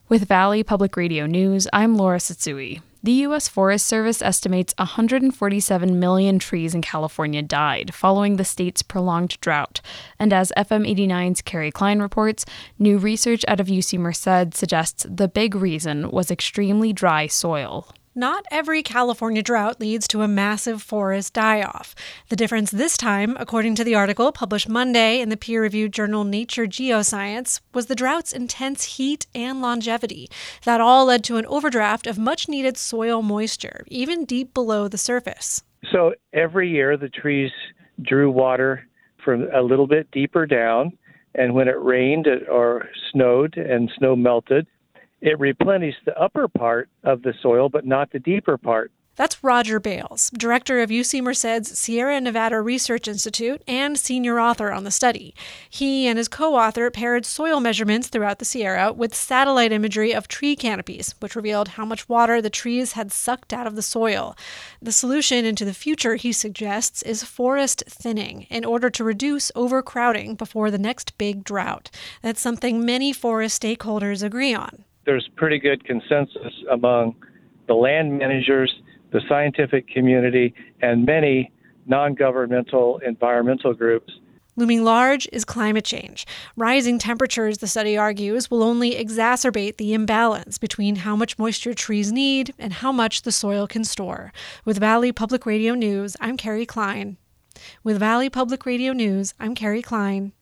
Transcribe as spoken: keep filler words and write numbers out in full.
With Valley Public Radio News, I'm Laura Satsui. The U S Forest Service estimates one hundred forty-seven million trees in California died following the state's prolonged drought. And as F M eighty-nine's Carrie Klein reports, new research out of U C Merced suggests the big reason was extremely dry soil. Not every California drought leads to a massive forest die-off. The difference this time, according to the article published Monday in the peer-reviewed journal Nature Geoscience, was the drought's intense heat and longevity. That all led to an overdraft of much-needed soil moisture, even deep below the surface. So every year the trees drew water from a little bit deeper down, and when it rained or snowed and snow melted, it replenished the upper part of the soil, but not the deeper part. That's Roger Bales, director of U C Merced's Sierra Nevada Research Institute and senior author on the study. He and his co-author paired soil measurements throughout the Sierra with satellite imagery of tree canopies, which revealed how much water the trees had sucked out of the soil. The solution into the future, he suggests, is forest thinning in order to reduce overcrowding before the next big drought. That's something many forest stakeholders agree on. There's pretty good consensus among the land managers, the scientific community, and many non-governmental environmental groups. Looming large is climate change. Rising temperatures, the study argues, will only exacerbate the imbalance between how much moisture trees need and how much the soil can store. With Valley Public Radio News, I'm Carrie Klein. With Valley Public Radio News, I'm Carrie Klein.